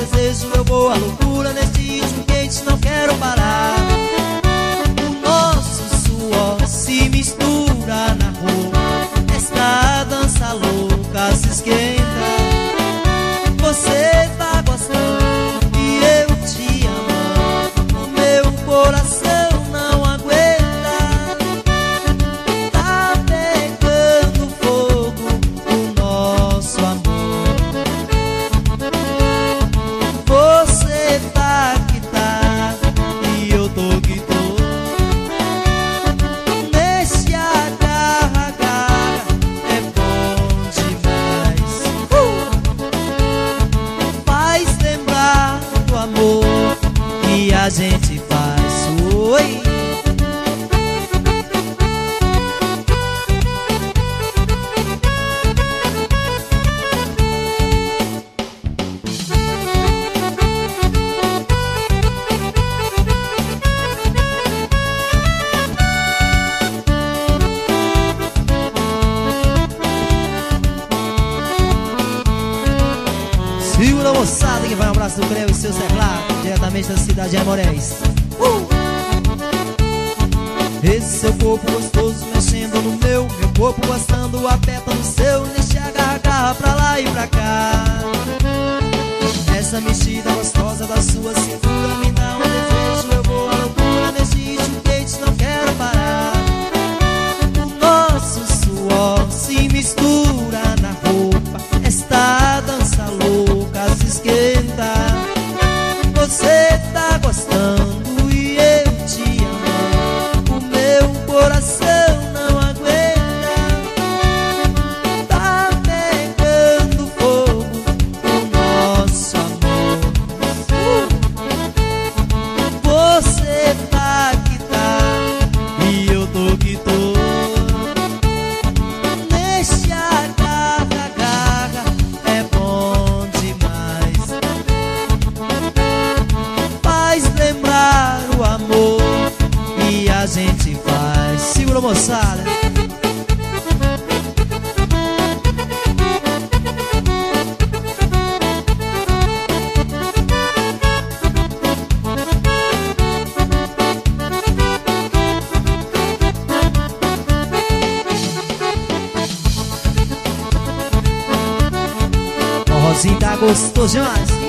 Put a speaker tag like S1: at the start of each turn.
S1: desejo eu vou à loucura. Neste ritmo quente não quero parar. O nosso suor se mistura na roupa. Esta dança louca se esquenta. Você tá gostando e eu te amo. O meu coração não aguenta. Tá pegando fogo o nosso amor. Você tá que tá e eu tô que tô. Nesse agarra-agarra é bom demais. Faz lembrar do amor que a gente faz. Oi. Segura, moçada, que vai um abraço do Creu e seu Zé Flávio, diretamente da cidade de Amoréis. Esse seu corpo gostoso mexendo no meu corpo gostando, aperta no seu. Neste agarra pra lá e pra cá. Essa mexida gostosa da sua cintura me dá um desejo, eu vou à loucura. Neste ritmo quente não quero parar. O nosso suor se mistura na roupa. Esta dança louca se esquenta. Você tá gostando e eu te amo. O meu coração não aguenta. Tá pegando fogo o nosso amor. Você tá que tá e eu tô que tô. Neste agarra-agarra é bom demais. Faz lembrar o amor que a gente faz. Segura, moçada. O Rosinho tá gostoso demais.